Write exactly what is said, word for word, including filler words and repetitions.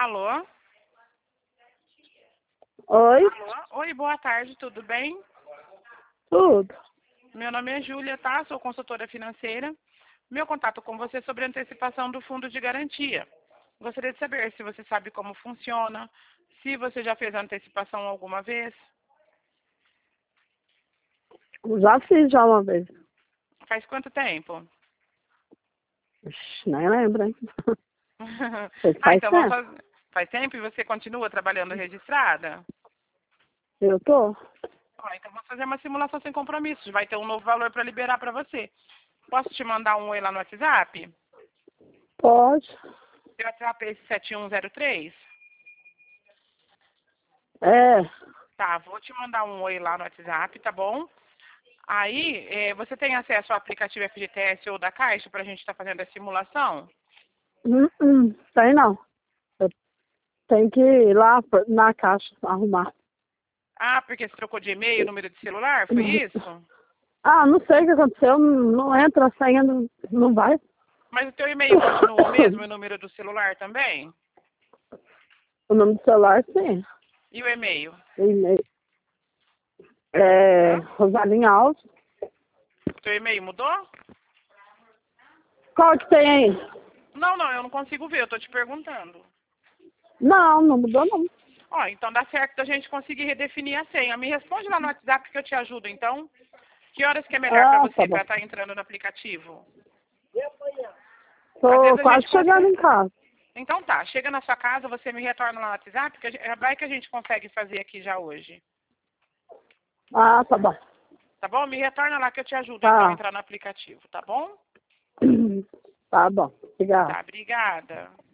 Alô? Oi? Alô? Oi, boa tarde, tudo bem? Tudo. Meu nome é Júlia, tá? Sou consultora financeira. Meu contato com você é sobre a antecipação do fundo de garantia. Gostaria de saber se você sabe como funciona, se você já fez a antecipação alguma vez. Já fiz já uma vez. Faz quanto tempo? Ixi, nem lembro, hein? Faz ah, faz então vamos tempo. fazer. Faz tempo e você continua trabalhando registrada? Eu tô. Ó, então vamos fazer uma simulação sem compromissos. Vai ter um novo valor para liberar para você. Posso te mandar um oi lá no WhatsApp? Pode. Seu WhatsApp é esse sete um zero três? É. Tá, vou te mandar um oi lá no WhatsApp, tá bom? Aí, eh, você tem acesso ao aplicativo F G T S ou da Caixa para a gente estar fazendo a simulação? Hum, hum, tem não. Eu tenho que ir lá pra- na caixa arrumar. Ah, porque você trocou de e-mail, número de celular, foi isso? Ah, não sei o que aconteceu. Não, não entra, a senha não, não vai. Mas o teu e-mail continua o mesmo e o número do celular também? O nome do celular, sim. E o e-mail? E-mail. É, Hã? Rosalinha Alves. O teu e-mail mudou? Qual que tem aí? Não, não, eu não consigo ver, eu tô te perguntando. Não, não mudou não. Ó, então dá certo da gente conseguir redefinir a senha. Me responde lá no WhatsApp que eu te ajudo, então. Que horas que é melhor para Ah, tá você bom. para estar entrando no aplicativo? Às Tô vezes a quase gente chegando em consegue. casa. Então tá, chega na sua casa, você me retorna lá no WhatsApp, que a gente- vai que a gente consegue fazer aqui já hoje. Ah, tá bom. Tá bom? Me retorna lá que eu te ajudo então a Tá. entrar no aplicativo, tá bom? Tá bom. Obrigado. Tá, obrigada.